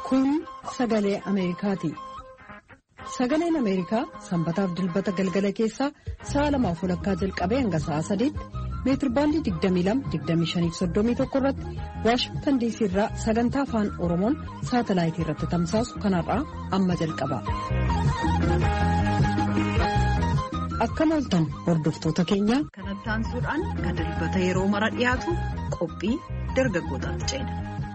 Kun sagalee Ameerikaati. Sagaleen Ameerikaa sanbataaf dilbata galgala keessaa sa'a 2:00 jalqabee hanga sa'a 3:00 meetirbaandii 22-25-31 irratti Waashingtan DC irraa sagantaa afaan Oromoon saatalaayitii irratti tamsaasu kanarraa amma jalqaba. Akkam ooltan hordoftoota keenya. Kanatti aansuudhaan kan dilbata yeroo mara dhiyaatu qophii dargaggootaatti ceena.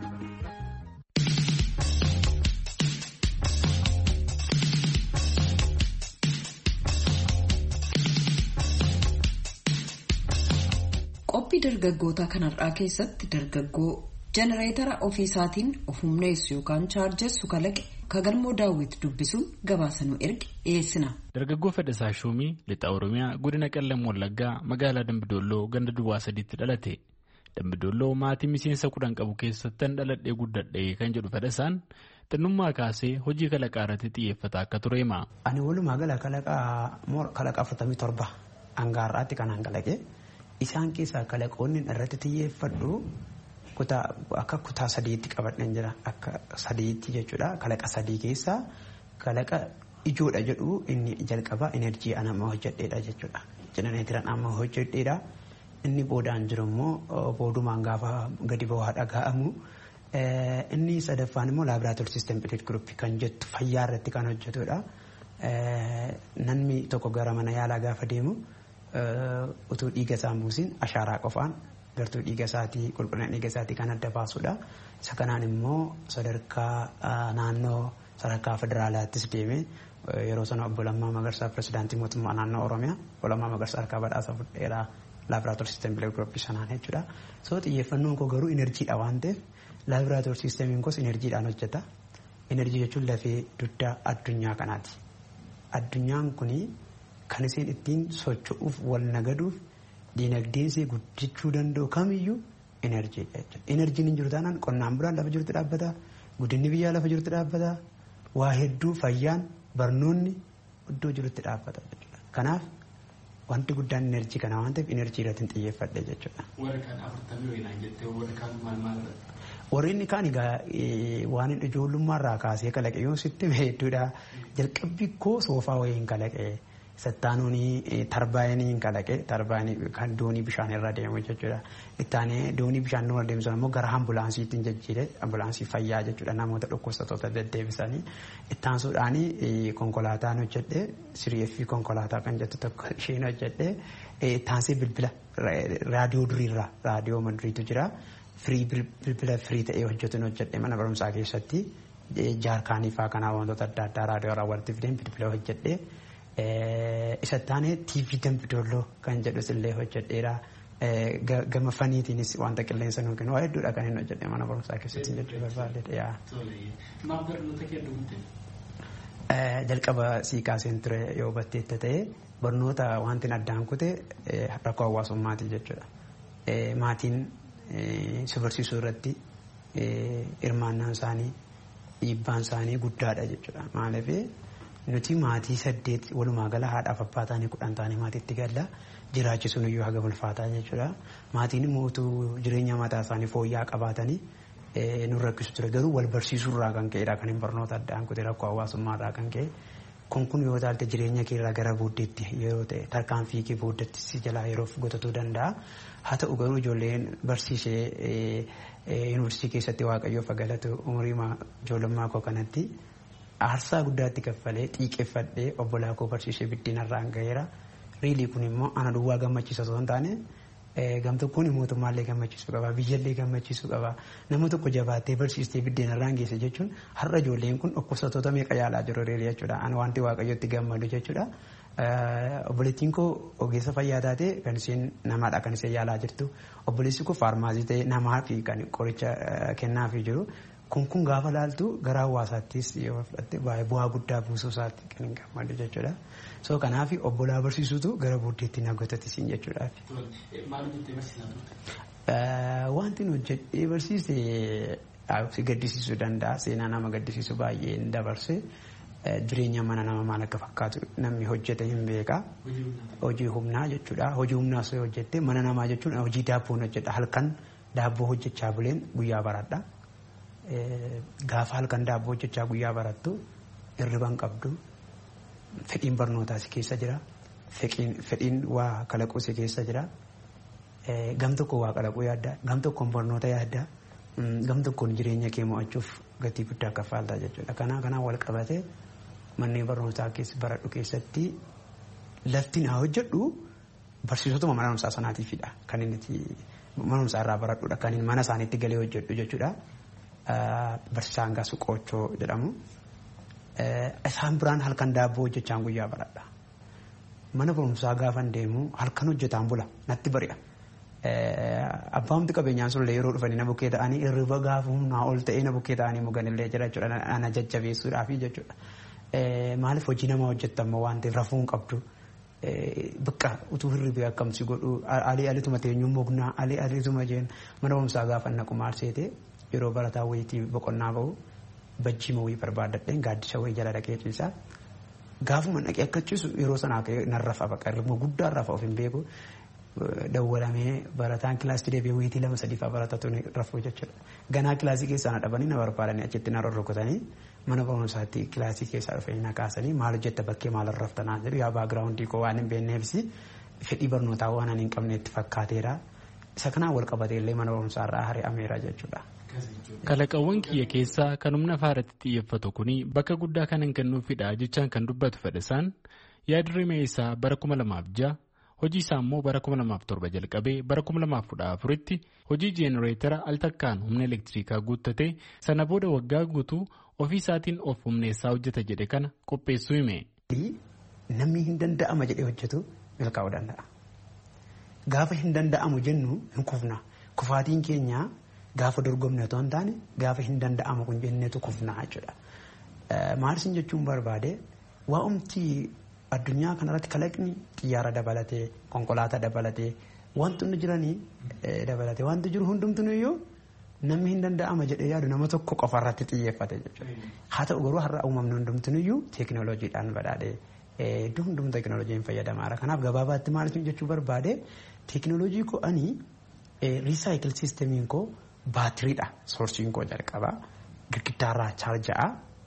Qophii dargaggoota kanarraa keessatti dargaggoo jenereetara ofiisaatiin of humneessu yookaan chaarjessu kalaqe kagalmoo daawwiti dubbisuun gabaasanuu erge dhiyeessina. Dargaggoo Fedhasaa Shuumii lixa Oromiyaa godina Qellam Wallaggaa magaalaa Dambidolloo ganda Duwwaa 3tti dhalate. Dambidolloo maatii miseensa 10 qabu keessatti dhaladhee guddadhee kan jedhu Fedhasaan xinnummaa kaasee hojii kalaqaa irratti xiyyeeffata akka ture hima. Ani walumaa gala kalaqa 47 hangaarraatti kan hangalaqe. Isaan keessaa kalaqoonni irratti xiyyeeffadhu akka kutaa 3tti qabadhan jira. Akka 3tti jechuudha. Kalaqa 3 keessaa kalaqa ijoodha jedhu inni jalqaba enerjii anama hojjedheedha jechuudha. Jenereetiran amma hojjedheedha. Inni boodaan jiru immoo boodumaan gaafa gadi ba'aa dhaga'amu. Inni sadaffaan immoo laabraatoor siistem pileet guruppii kan jettu fayyaa irratti kan hojjetudha. Namni tokko gara mana yaalaa gaafa deemu. Utuu dhiiga isaa buusin ashaaraa qofaan gartuu dhiiga isaatii qulqullina dhiiga isaatii kan adda baasudha. Isa kanaan immoo sadarkaa naannoo sadarkaa federaalaattis deeme yeroo sana obbo Lammaa Magarsaa pirezidaantii mootummaa naannoo Oromiyaa obbo Lammaa Magarsaa harkaa badhaasa fudheera laabraatoor siistem pileet guruppii sanaan jechuudha. So xiyyeeffannoon koo garuu enerjiidha waan ta'eef laabraatoor siistemiin koos enerjiidhaan hojjeta. Enerjii jechuun lafee dugdaa addunyaa kanaati. Addunyaan kuni kan isin ittiin socho'uuf wal nagaduuf dinagdeen guddachuu danda'u kamiyyuu enerjiidha jechuudha. Enerjiin hin jiru taanaan qonnaan bulaan lafa jirutti dhaabbata, guddinni biyyaa lafa jirutti dhaabbata, waa hedduu fayyaan barnoonni iddoo jirutti dhaabbata jechuudha. Kanaaf wanti guddaan enerjii kana waan ta'eef enerjii irratti xiyyeeffadhe jechuudha. Warri kaan 40 wayinaan jettee warri kaan maal warri inni kaan egaa waan ijoollummaarraa kaasee kalaqe yoo sitti hedduudha. Jalqabbii koo soofaa wayiin kalaqe. Sattaanuuni tarbaayinii kalaqe tarbaayinii kan doonii bishaan irra deemu jechuudha. Ittaanee doonii bishaan irra deemsan immoo gara ambulaansiitti jijjiire ambulaansii fayyaa jechuudha namoota dhukkubsattoota deddeebisanii ittaansuudhaan konkolaataan hojjedhe siriifi konkolaataa kan jettu tokko isheen hojjedhe ittaansee bilbila raadiyoo duriirraa raadiyoo maduriitu jira bilbila firii ta'ee hojjetuun hojjedhe mana barumsaa keessatti jaarkaanii fa'aa kanaa wantoota adda addaa raadiyoo irraa walitti fideen bilbila hojjedhe. Isa taane TV Dambidolloo kan jedhus illee hojjedheera. Gama faniitiinis wanta qilleensa nuuf kennu waa hedduudha kan inni hojjedhe mana barumsaa keessatti jechuu barbaadde. Maaf barnoota kee dhumte? Jalqaba sii kaaseen ture yoo batteetta ta'e barnoota wanti addaan kute rakkoo hawaasummaati jechuudha. Maatiin si barsiisuu irratti hirmaannaan isaanii dhiibbaan isaanii guddaadha jechuudha. Maaliif nuti maatii 8 walumaa gala haadhaaf abbaa taanii 10 taanii maatiitti galla jiraachisuun iyyuu haga ulfaataa jechuudha. Maatiin immoo jireenya mataa isaanii fooyya'aa qabaatanii nu rakkisu ture garuu wal barsiisuurraa kan ka'edha kan hin barnoota addaan kute rakkoo hawaasummaarraa kan ka'e. Kun yoo taalte jireenya keerraa gara booddeetti yeroo ta'e tarkaanfii kee booddeetti si jalaa yeroof gotatuu danda'a. Haa ta'u garuu ijoolleen barsiisee yuunivarsiitii keessatti waaqayyoof galatu umurii ijoollummaa koo kanatti. Aarsaa guddaatti kaffalee xiiqeffadhee obbolaa koo barsiisee biddeenarraan gaheera. Riilii kun immoo ana duwwaa gammachiisa osoo hin taane gamtokkoon mootummaallee gammachiisuu qaba biyyallee gammachiisuu qaba. Nama tokko jabaattee barsiistee biddeenarraan geesse jechuun har'a ijoolleen kun dhukkubsattoota meeqa yaalaa jiru riilii jechuudha. Ani wanti waaqayyotti gammadu jechuudha. Obboleettiin koo ogeessa fayyaa taate kan isheen namaadha kan isheen yaalaa jirtu. Obboleessi koo faarmaasii ta'e namaa fi kan qoricha kennaafii jiru. Kun gaafa laaltu gara hawaasaattis yoo fudhatte baay'ee bu'aa guddaa buusuu isaatti kan hin gammadu jechuudha. So kanaaf obbolaa barsiisuutu gara booddeetti nagotatti jechuudha. Maal hojjettee barsiisaa turte? Wanti nu hojjedhee barsiise si gaddisiisuu danda'a. Seenaa nama gaddisiisu baay'ee hin dabarse. Jireenya mana nama maal akka fakkaatu namni hojjete hin beeka. Hojii humnaa jechuudha. Hojii humnaa soo hojjette mana namaa jechuun hojii daabboon hojjedha. Halkan daabboo hojjechaa buleen guyyaa baradha. gaafa halkan daabboo hojjechaa guyyaa barattu hirriban qabdu fedhiin barnootaas keessa jira fedhiin waa kalaquu si keessa jira gam tokko waa kalaquu yaadda gam tokkoon barnoota yaadda gam tokkoon jireenya kee mo'achuuf gatii guddaa kaffaaltaa jechuudha. Kanaan wal qabatee manneen barnootaa baradhu keessatti lafti naa hojjedhu barsiisotuma mana barumsaa sanaatiifidha. Kan inni mana barumsaa irraa baradhudha. Kan inni mana isaaniitti galee hojjedhu jechuudha. Barsiisaan Gaasuu Qoochoo jedhamu. Isaan biraan halkan daabboo hojjechaan guyyaa baradha. Mana barumsaa gaafan deemu halkan hojjetaan bula natti bari'a. Abbaamti qabeenyaan sullee yeroo dhufanii na bukkee ta'anii hirriba gaafa humnaa ol ta'ee na bukkee ta'anii muganillee jira jechuudha. Ana jajjabeessuudhaafi jechuudha. Maaliif hojii nama hojjettamu waan ta'eef rafuu hin qabdu. Bakka utuu hirribee akkamsi godhu alituma teenyuun mognaa alituma jeen mana barumsaa gaafa naqu maal seete yeroo barataa wayitii boqonnaa bahu bajjii mawii barbaadadheen gaaddisa wayii jala dhaqee ciisaa. Gaafuma dhaqee akka ciisu yeroo sanaa narrafa baqa irra guddaa rafa of hin beeku. Dawwalamee barataan kilaasii deebi'ee wayitii 2-3 baratatu rafuu jechuudha. Ganaa kilaasii keessaa na dhabanii na barbaadanii achitti na rorrokotanii mana barumsaatti kilaasii keessaa dhufanii na kaasanii maal hojjetta bakkee maal raftanaa jedhu yaa baagiraawundii koo waan hin beekneefis fedhii barnootaa waan ani hin qabneetti fakkaateera. Isa kanaan wal qabatee illee mana barumsaa irraa hari'ameera jechuudha. Kalaqawwan kiyya keessaa kan humna faaratti xiyyeeffatu kuni bakka guddaa kan hin kennuufidha jechaan kan dubbatu Fedhasaan yaadrimee isaa bara 2006 hojii isaa immoo bara 2007 jalqabee bara 2014tti hojii jeenereetara al takkaan humna elektirikaa guuttatee sana booda waggaa guutuu ofii isaatiin of humneessaa hojjeta jedhe kana qopheessuu hime. Namni hin danda'ama jedhee hojjetu milkaa'uu danda'a. Gaafa hin danda'amu jennu hin kufna. Kufaatiin keenya gaafa dorgomne otoo hin taane gaafa hin danda'amu kun jenneetu kufnaa jechuudha. Maarsin jechuun barbaade waa'umti addunyaa kanarratti kalaqni xiyyaara dabalatee konkolaataa dabalatee wantoonni jiranii dabalatee wanti jiru hundumtunuyyuu namni hin danda'ama jedhee yaadu nama tokko qofarratti xiyyeeffate jechuudha. Haa ta'u garuu har'a uumamni hundumtunuyyuu teekinooloojiidhaan badhaadhee iddoo hundum teekinooloojiin fayyadamaadha. Kanaaf gabaabaatti maal jechuu barbaade teekinooloojii koo ani riisaayikil siistemiin koo baatiriidha. Soorsiin koo jalqabaa girgiddaarraa chaarja'a.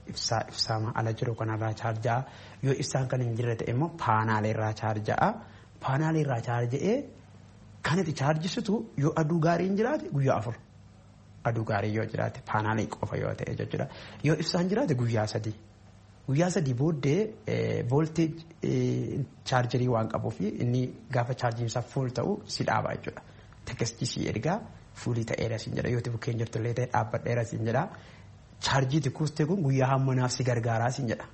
Ibsaa ala jiru kanarraa chaarja'a. Yoo ibsaan kan hin jirre ta'e immoo paanaaleerraa chaarja'a. Paanaaleerraa chaarja'ee kan itti chaarjisitu yoo aduu gaarii hin jiraate guyyaa 4. Aduu gaarii yoo jiraate paanaalee qofa yoo ta'e jechuudha. Yoo ibsaan jiraate guyyaa 3. Guyyaa 3 booddee voolteej chaarjarii waan qabuuf inni gaafa chaarjiinsaa fuul ta'u si dhaaba jechuudha. Tekstii si ergaa fuulii ta'eera siin jedha. Yoo bukkeen jirtullee ta'e dhaabbadheera siin jedha. Chaarjiiti kuustee kun guyyaa hammanaaf si gargaaraa siin jedha.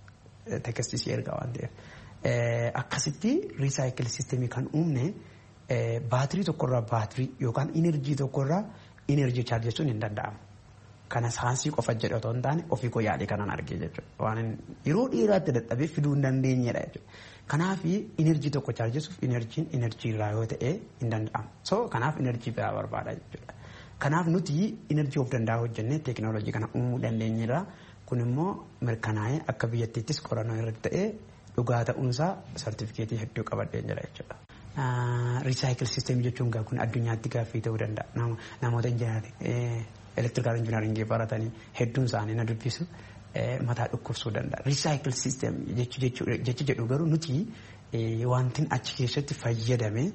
Tekstii si ergaa waan ta'eef. Akkasitti riisaayikil siistemii kan uumne baatirii tokkorraa baatirii yookaan inerjii tokkorraa inerjii chaarjessuun hin danda'amu. Kana saayinsii qofa jedhe otoo hin taane ofii koo yaadee kanan argee jechuudha. Waan yeroo dheeraatti dadhabee fiduu hin dandeenyedha jechuudha. Kanaaf inerjii tokko chaarjessuuf inerjiin inerjii irraa yoo ta'e hin danda'amu. So kanaaf inerjii biraa barbaada jechuudha. Kanaaf nuti inerjii of danda'a hojjennee teekinooloojii kana uumuu dandeenyerra. Kun immoo mirkanaa'ee akka biyyattiittis qorannoo irratti ta'ee dhugaa ta'uunsaa sartifikeetii hedduu qabadheen jira jechuudha. Riisaayikil siistemii jechuun kun addunyaatti gaaffii ta'uu danda'a. Namoota elektirikaal injinaringii baratanii hedduun isaanii na dubbisu mataa dhukkubsuu danda'a. Riisaayikil siistemii jechi jedhu garuu nuti wantin achi keessatti fayyadame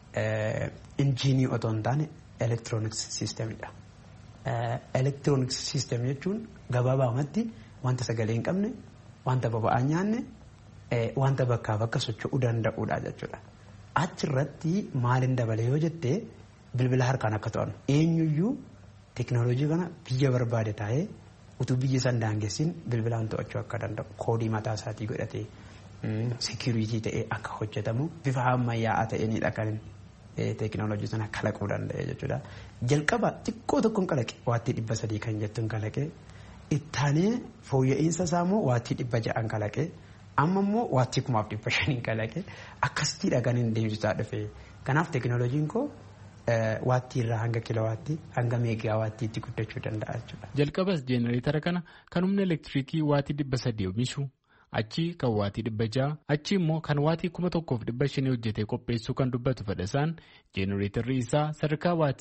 injiinii otoo hin taane elektirooniks siistemidha. Elektirooniks siistemii jechuun gabaabaamatti wanta sagalee hin qabne, wanta boba'aa nyaanne, wanta bakkaa bakka socho'uu danda'uudha jechuudha. Achirratti maalin dabale yoo jettee bilbila harkaan akka to'annu eenyuyyuu teekinooloojii kana biyya barbaade taa'ee utuu biyya san daangessin bilbilaan to'achuu akka danda'u koodii mataa isaatii godhatee seekuriitii ta'ee akka hojjetamu bifa ammayyaa'aa ta'eenidha kan teekinooloojii sana kalaquu danda'e jechuudha. Jalqaba xiqqoo tokkoon kalaqe waattii 300 kan jettuun kalaqe ittaanee fooyya'insa isaa immoo waattii 600 kalaqe amma immoo waattii 1500 kalaqe akkasittiidha kan hin deemsisaa dhufe. Kanaaf teekinooloojiin koo waattii irraa hanga kilowaattii hanga meegaawaattiitti guddachuu danda'a jechuudha. Jalqabas jeenereetara kana kan humna elektiriikii waattii 300 oomishu achi kan waatii 600 achi immoo kan waatii 1500 hojjetee qopheessuu kan dubbatu Fedhasaan jeenereetarri isaa sadarkaa waatii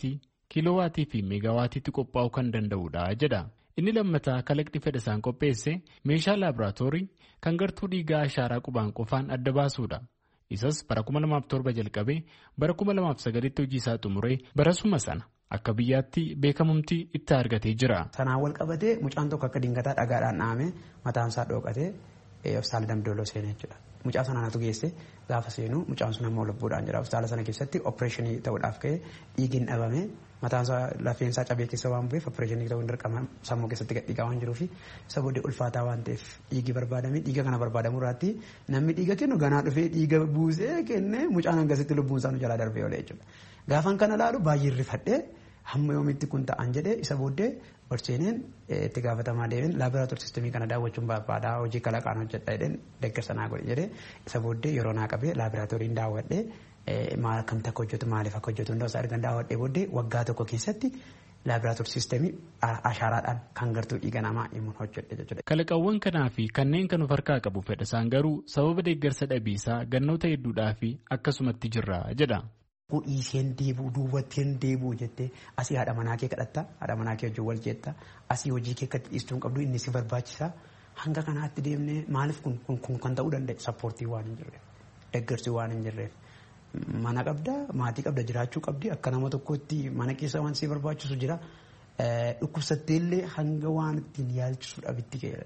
kiiloowaatii fi meegaawaatiitti qophaa'uu kan danda'udha jedha. Inni lammataa kalaqni Fedhasaan qopheesse meeshaa laaboraatoorii kan gartuu dhiigaa ashaaraa qubaan qofaan adda baasuudha. Isas bara 2007 jalqabee bara 2009tti hojii isaa xumuree barasuma sana akka biyyaatti beekamumti itti argatee jira. Sanaan wal qabatee mucaan tokko akka dingataa dhagaadhaan dhahamee mataasaa dhookatee hospitaala Dambidooloo seenee jechuudha. Mucaa sanatu geesse gaafa seenu mucaan sun ammoo lubbuudhaan jira. Hospitaala sana keessatti opereeshinii ta'uudhaaf ka'ee dhiigiin dhabame mataasaa lafeensaa cabee keessa waan bu'eef opereeshinii ta'uu hin dirqama sammuu keessatti gadhiigaa waan jiruufi isa booddee ulfaataa waan ta'eef dhiigi barbaadame dhiiga kana barbaadamu irratti namni dhiiga kennu ganaa dhufee dhiiga buusee kennee mucaan hangasitti lubbuun isaa nu jalaa darbee oolee jechuudha. Gaafan kana laalu baay'ee rifadhee hamma yoomitti kun ta'an jedhee isa booddee Orseeneen itti gaafatamaa deebiin laaboraatoorii sistemii kana daawwachuun barbaadaa hojii kalaqaan hojjedha jedheen deeggarsa naa godhe jedhee isa booddee yeroo naa qabee laaboraatooriin daawwadhee maal akkamitti akka hojjetu maaliif akka hojjetu hundaa isaa ergan daawwadhee booddee waggaa tokko keessatti laaboraatoorii sistemii ashaaraadhaan kan gartuu dhiiga namaa himuun hojjedhe jechuudha. Kalaqawwan kanaa fi kanneen kan of harkaa qabu Fedhasaan garuu sababa deeggarsa dhabiisaa gannoota hedduudhaa fi akkasumatti jirra jedha. Dhiiseen deebuu duubatteen deebuu jettee asii haadha manaa kee kadhatta haadha manaa kee wajjin wal jeetta asii hojii kee akkatti dhiistuu hin qabdu inni si barbaachisa hanga kanaatti deemnee maaliif kun kan ta'uu danda'e sappoortii waan hin jirreef deeggarsi waan hin jirreef mana qabda maatii qabda jiraachuu qabdi akka nama tokkotti mana keessa waan si barbaachisu jira dhukkubsatteellee hanga waan ittiin yaalchisu dhabitti ka'eera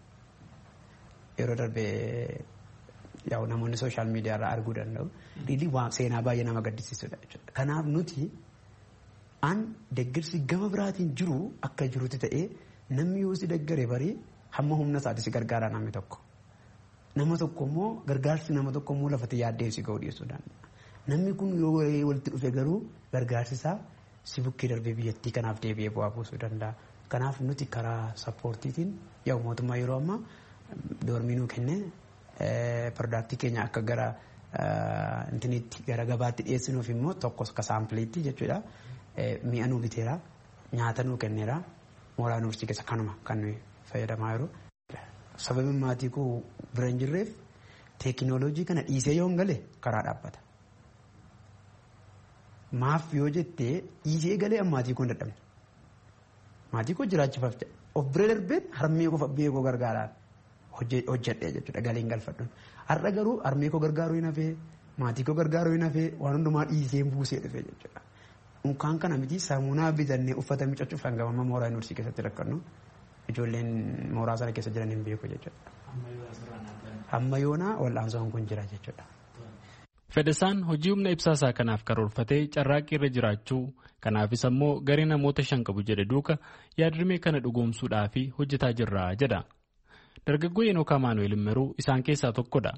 yeroo darbee. Yaa'u namoonni sooshaal miidiyaa irraa arguu danda'u. Dhiirri waan seenaa baay'ee nama gaddisiisudha jechuudha. Kanaaf nuti deeggarsi gama biraatiin jiru akka jirutti ta'ee namni yoo si deeggare barii hamma humna isaati si gargaara namni tokko. Nama tokko immoo gargaarsi nama tokko immoo lafatti yaaddee si ga'uu dhiyeessuu danda'a. Namni kun yoo walitti dhufe garuu gargaarsi isaa si bukkee darbee biyyattii kanaaf deebi'ee bu'aa buusuu danda'a. Kanaaf nuti karaa sappoortiitiin yaa'u mootummaa yeroo ammaa doormii nuu kennee. Piroodaaktii keenya akka gara intiniitti gara gabaatti dhiyeessinuuf immoo tokko akka saampileetti jechuudha. Mi'a nuu biteera nyaata nuu kenneera mooraa yuunivarsiitii keessa kanuma kan nuyi fayyadamaa jiru. Sababiin maatii koo bira hin jirreef teekinooloojii kana dhiisee yoo hin galee karaa dhaabbata. Maaf yoo jettee dhiisee galee maatii koo hin dadhabne. Maatii koo jiraachifaaf of bira darbeen harmee koo fabbee koo gargaaraan. Hojjedhee jechuudha galiin galfadhuun har'a garuu harmee koo gargaaruu hin hafee maatii koo gargaaruu hin hafee waan hundumaa dhiisee buusee dhufee jechuudha. Unkaan kana miti saamunaa bitannee uffata miiccachuuf hanga amma mooraa yuunivarsiitii keessatti rakkannu ijoolleen mooraa sana keessa jiran hin beeku jechuudha. Amma yoonaa wal'aansoon kun jira jechuudha. Fedhasaan hojii humna ibsaasaa kanaaf karoorfatee carraaqqii irra jiraachuu kanaafis ammoo garee namoota 5 qabu jedhe duuka yaadrimee kana dhugoomsuudhaaf hojjetaa jirra jedha. Dargaggoo Yenookaa Maanuweel Immeruu isaan keessaa tokkodha.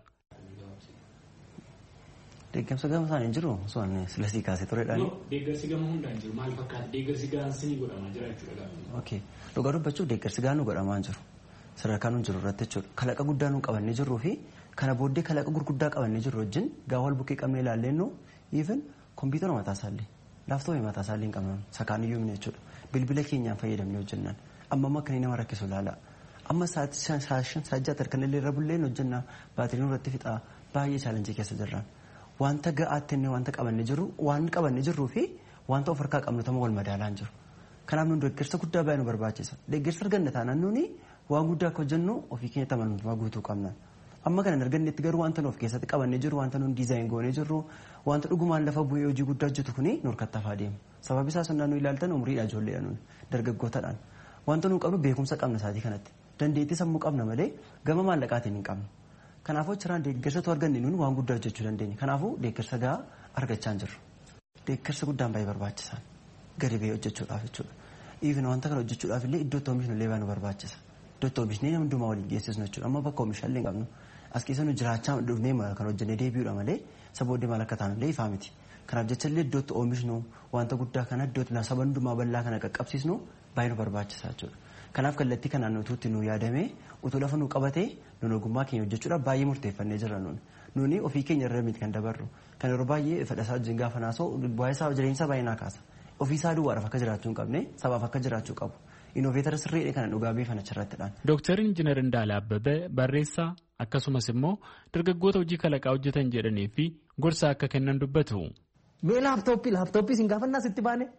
Deeggarsa gama isaan hin jiru osoo silasii kaasee turedhaan. Deeggarsi gama hundaan jiru maal fakkaata deeggarsi gahaan godhamaa jira jechuudha. Okay dhugaa dubbachuuf deeggarsi gahaan godhamaa jiru sadarkaa nuun jiru irratti jechuudha kalaqa guddaa nuun qabannee jirruu fi kana booddee kalaqa gurguddaa qabannee jirru wajjin gaafa wal bukkee qabnee ilaallennu even kompiitara mataasallee laaftoopii mataasallee hin qabnu sakaaniyyuu himne jechuudha bilbila keenyaan fayyadamnee hojjennaan amma akka nama rakkisu ilaala. Amma saajjata kan illee irra bulleen hojjennaa baatiriin irratti fixaa baay'ee chaalenjii keessa jirran wanta ga'aatti inni wanta qabannee jiru waan qabannee jirruu fi wanta of harkaa qabnu tama wal madaalaan jiru. Kanaaf nuti deeggarsa guddaa baay'ee nu barbaachisa. Deeggarsa arganne taanaan nuuni waan guddaa akka hojjennu ofii keenya tamanummaa guutuu qabna. Amma kana argannetti garuu wanta nu of keessatti qabannee jiru wanta nuun diizaayin goonee jirru wanta dhugumaan lafa bu'ee hojii guddaa hojjetu kuni nu harkattaafaa deema. Sababi isaa sonnaa nu ilaaltan umriidha ijoolleedha nuuni dargaggootadhaan wanta nu qabnu beekumsa qabna isaatii kanatti. Dandeettii sammuu qabna malee gama maallaqaatiin hin qabnu. Kanaafuu achirraan deeggarsatu arganne nuuni waan guddaa hojjechuu dandeenya. Kanaafuu deeggarsa gahaa argachaa hin jirru. Deeggarsa guddaan baay'ee barbaachisaan gadi ba'ee hojjechuudhaaf jechuudha. Even wanta kana hojjechuudhaaf illee iddootti oomishnu illee baay'ee nu barbaachisa. Iddootti oomishnee nama hundumaa waliin dhiyeessisnu jechuudha. Amma bakka oomishaallee hin qabnu. As keessa nu jiraachaa dhufnee kan hojjennee deebi'uudha malee sabooddee maal akka taanu illee ifaa miti. Kanaaf jecha illee iddootti oomishnu wanta guddaa kana iddootti saba hundumaa bal'aa kana qaqqabsiisnu baay'ee nu barbaachisa jechuudha. Kanaaf kallattii kanaan nuti nu yaadamee utuu lafa nu qabatee nun ogummaa keenya hojjechuudhaaf baay'ee murteeffannee jirra nuuni ofii keenya irra miti kan dabarru kan yeroo baay'ee Fedhasaa wajjin gaafa naasoo bu'aa isaa jireenya baay'ee naa kaasa ofii isaa duwwaadhaaf akka jiraachuu hin qabne sabaaf akka jiraachuu qabu inooveetara sirriidha kana dhugaa beefan achirrattidhaan. Dooktar Injiinar Indaalee Abbabee barreessaa akkasumas immoo dargaggoota hojii kalaqaa hojjetan jedhanii fi gorsa akka kennan dubbatu. Mee laaptooppii isin gaafannaa sitti baane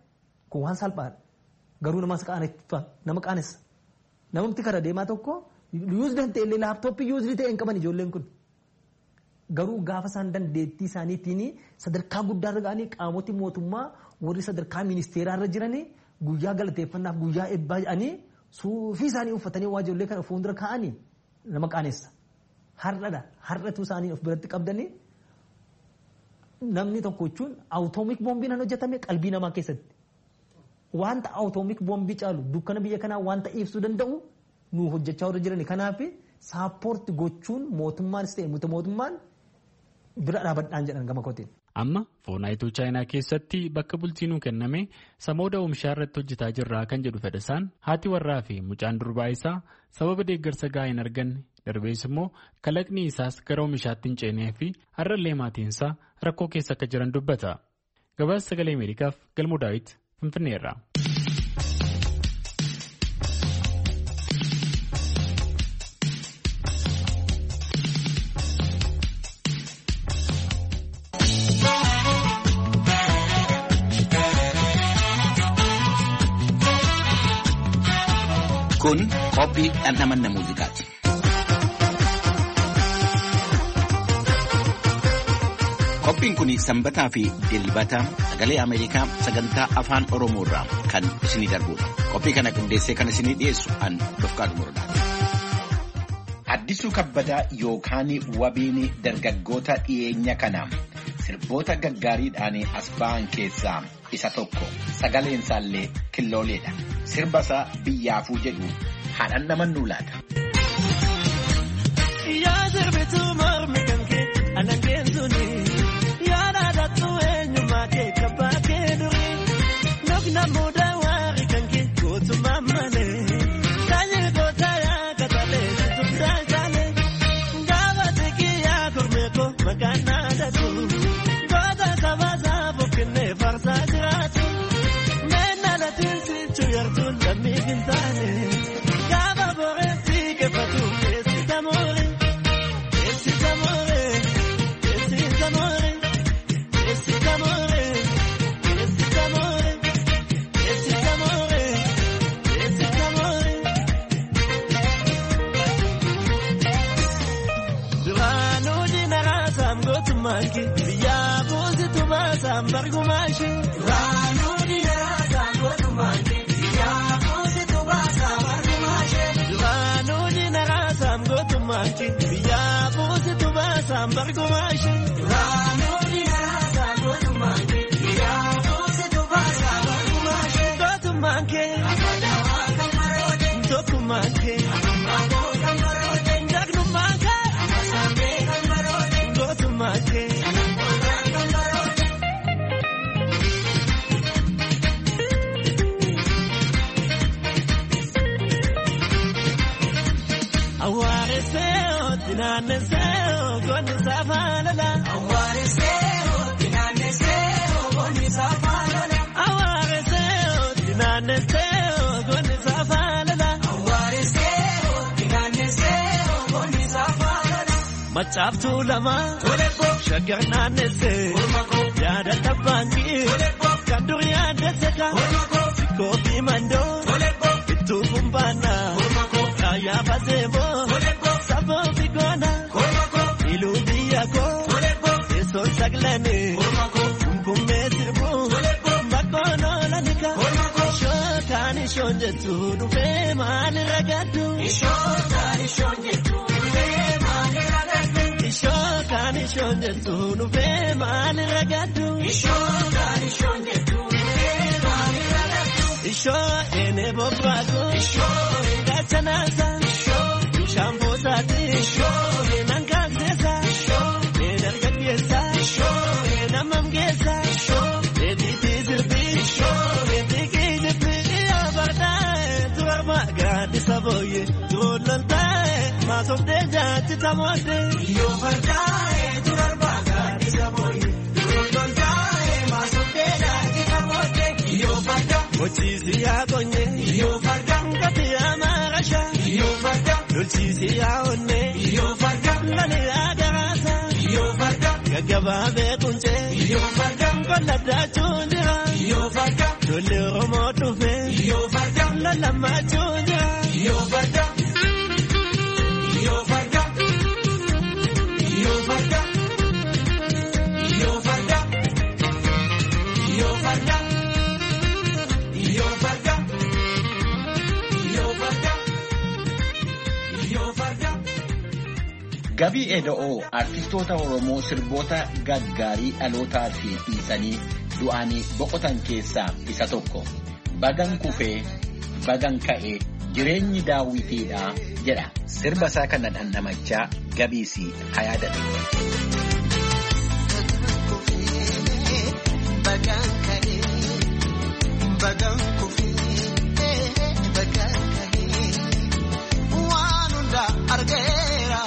kun waan salphaadha. Garuu nama qaanessa. Namumti kara deemaa tokko yuuzdan ta'e illee laaptooppii yuuzdi ta'e hin qaban ijoolleen kun. Garuu gaafa isaan dandeettii isaaniitiin sadarkaa guddaarra ga'anii qaamoti mootummaa warri sadarkaa ministeeraarra jiranii guyyaa galateeffannaaf guyyaa eebbaa jedhanii suufii isaanii uffatanii waa ijoollee kana fuuldura kaa'anii nama qaanessa. Har'adha. Har'atu isaanii of biratti qabdanii namni tokko jechuun awutoomik boombiin hojjetame qalbii namaa keessatti. Wanta awutoomik boombii caalu dukkana biyya kanaa wanta ibsuu danda'u nu hojjechaa warra jirani. Kanaaf saappoorti gochuun mootummaanis ta'e mootummaan bira dhaabadhaan jedhan gama kootiin. Amma foonaayituu chaayinaa keessatti bakka bulchiinuu kenname samooda oomishaa irratti hojjetaa jirraa kan jedhu Fedhasaan haati warraa fi mucaan durbaa isaa sababa deeggarsa gahaa hin arganne darbees immoo kalaqni isaas gara oomishaatti hin ceenee fi har'allee maatiinsaa rakkoo keessa akka jiran dubbata. Gabaasa Sagalee Ameerikaaf Galmoo Daawit Finfinneerraa. Kun qophii dhandhamanna muuziqaati. Qophiin kun sanbataa fi dilbata Sagalee Ameerikaa sagantaa afaan Oromoo irraa kan isinii darbudha. Qophii kana qindeessee kan isinii dhiyeessu an Dofqaadu Murdaati. Addisuu Kabbadaa yookaan wabiin dargaggoota dhiyeenya kana sirboota gaggaariidhaan as ba'an keessaa isa tokko. Sagaleen isaallee killooleedha. Sirba isaa biyyaafuu jedhu haadhaan namannuu laata. Yaa sirbituu mormi kan kee anan geessuni yaa dhaadhattuu eenyummaa kee kabbaa kee durii nokna muudaa waarii kan kee gootummaa malee taajiri gootaa yaa katalee situmdaa isaanii gaafa tikii yaa kormeekoo maqaan naadatu goota sabaasaa boqqinee farsaa jiraatu. Yartuun lammii hin taane gaafa boreetti keeffatu keessi tamoore keessi tamoore keessi tamoore keessi tamoore keessi tamoore keessi tamoore keessi tamoore. Duraanuu dinara saam gootummaan kee biyyaa buusitu baasaam bargumaashee. Duraanuu dinara saam gootummaan kee. Biyyaa buusitu baasaam bargumaashee. Raanonni naraasaa gootummaan kee. Biyyaa buusitu baasaam bargumaashee. Gootummaan kee. Afaadawaa kan maroote. Tokkummaan kee. Amammaakoo kan maroote. Dagnummaan kee. Amasaamee kan maroote. Gootummaan kee. Anamboodaan kan maroote. Awwaaresee dinaanesee goonni saafaalala. Awwaaresee dinaanesee goonni saafaalala. Awwaaresee dinaanesee goonni saafaalala. Awwaaresee dinaanesee goonni saafaalala. Machaaftuu lama shaggar naannesee yaada tabbaankii kan dur yaadese ka sikkoofi mandoo ittuu kumbaanaa raayyaa baseeboo. Teessoon saglanee kumkummee sirbuu bakkoon oolanika shootaan ishoon jettu dhufee maali ragaddu. Shootaan ishoon jettu dhufee maali ragaddu. Shootaan ishoon jettu dhufee maali ragaddu. Shootaan ishoon jettu dhufee maali ragaddu. Ishoo eenee bobbaago. Ishoo gaachanaasa. Ishoo shaamboosaati. Ishoo nankaanseesa. Ishoo dargaggeessa. Ishoo namamgeessa. Ishoo eebiitii sirbii. Ishoo eebiikii jibbii. Yoo bardaa'e tubarma gaaddisa booyyee. Tuuloltaa'e maasoftee jaatti tamoodde. Yoo bardaa'e tubarma gaaddisa booyyee. Tuuloltaa'e maasoftee jaatti tamoodde. Yoo bardaa'e. Mochiisi yaa konye. Yoo bardaa'e. Ngati yaa maarasha. Yoo bardaa'e. Lolchiisi yaa onne. Yoo bardaa'e. Lali yaa garaasa. Yoo bardaa'e. gabaabee quncee yoo farda kolladaachuun jira yoo farda lolli oromoo dhufee yoo farda lollamaachuun jira yoo farda yoo farda yoo farda yoo farda yoo farda yoo farda yoo farda yoo farda. Gabii Eda'oo artistoota Oromoo sirboota gaggaarii dhalootaa fi dhiisanii du'anii boqotan keessaa isa tokko. Bagan kufee, bagan ka'ee, jireenyi daawwitiidha jedha. Sirba isaa kana dhandhamachaa gabiisii haa yaadatu. Bagan ka'ee, bagan kufee, bagan ka'ee, waan hunda argeera.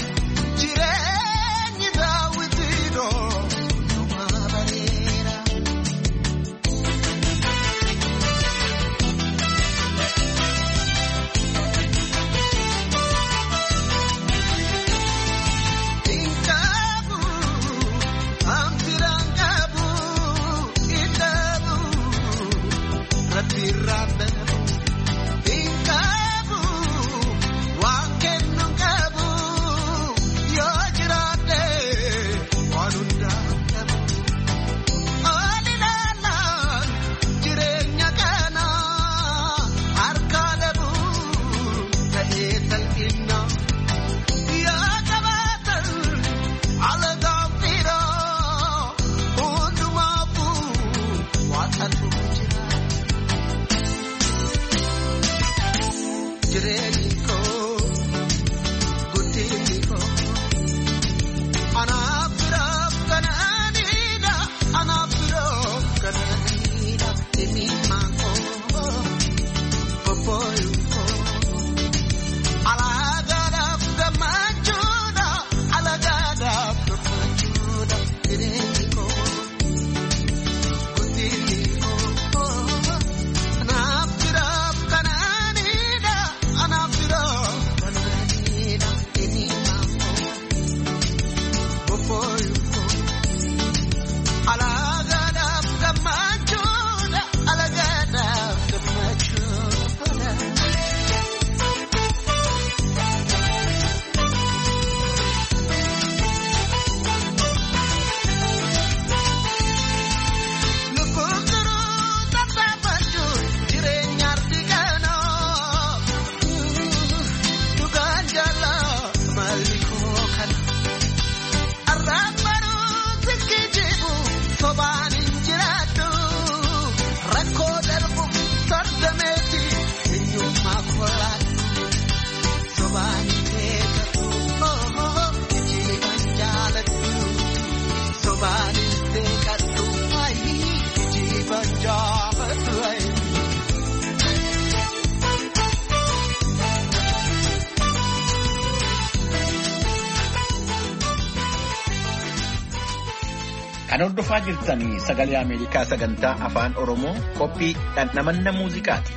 Kan hordofaa jirtanii sagalee Ameerikaa sagantaa afaan Oromoo qophii dhandhamanna muuziqaati.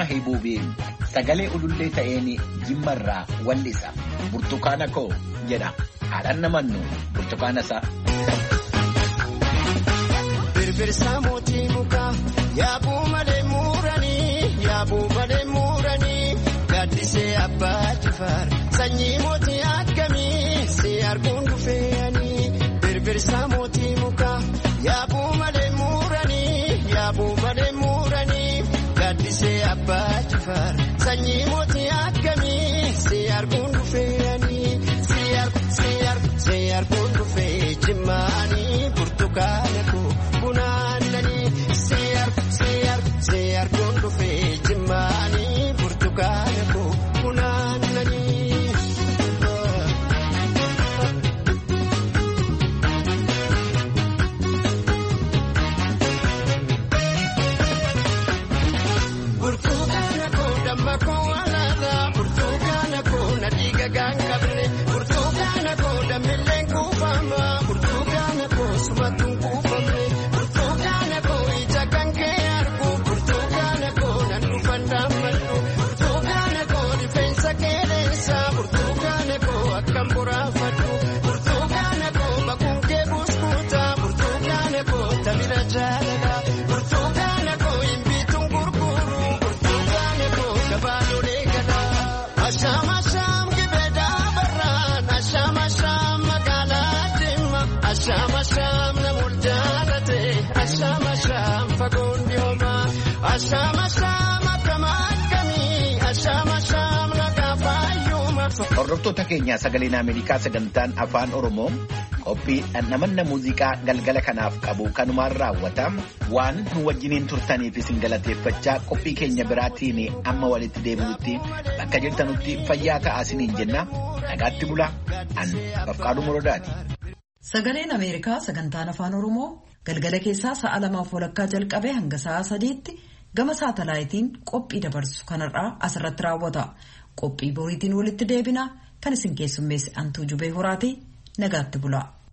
Hibuubii sagalee ulullee ta'een jimmarraa wallisa burtukaana koo jedha haadhaan namannu burtukaana isaa. Birbirsaa mootii mukaa yaabuu malee muuranii gaaddisee abbaa jifaar sanyii mootii akkamii si arguun dhufeeyanii. Birbirsaa mootii mukaa yaabuu malee muuranii gaaddisee abbaa jifaar sanyii mootii akkamii si arguun dhufeeyanii. Si arguun dhufee jimmaanii burtukaana koo bunaananii. Si arguun dhufee jimmaanii burtukaana koo bunaananii. Burtukaana koo damma koo alaabaa burtukaana koo na dhiiga gaangabne burtukaana koo dammileen kuufama burtukaana koo sumatuun kuufamne burtukaana koo ija kan kee argu burtukaana koo nan dhufan dhaammadhu burtukaana koo rifeensa qeeneensa burtukaana koo akkam boraafadhu burtukaana koo bakuun kee buskuuta burtukaana koo tamira jaalala burtukaana koo hin bituun gurguru burtukaana koo gabaalolee gala. Asham gibeedaa barraan asham magaalaa dhimma asham namool jaalate asham fagoon dhiyooma asham akkama akkamii asham nagaa fayyuma. Hordoftoota keenyaa sagaleen Ameerikaa sagantaan afaan Oromoo qophii namanna muuziqaa galgala kanaaf qabu kanumaan raawwata. Waan nu wajjiniin turtaniif isin galateeffachaa qophii keenya biraatiin amma walitti deebinutti bakka jirtanutti fayyaa ta'aa isiniin jenna. Nagaatti bulaa an Bafqaaduu Morodaati. Sagaleen Ameerikaa sagantaan afaan Oromoo galgala keessaa sa'a 2:30 jalqabee hanga sa'a 3tti gama saatalaayitiin qophii dabarsu kanarraa asirratti raawwata. Qophii boriitiin walitti deebina kan isin keessummeesse Antuu Jubee Horaati. Nagaatti bulaa.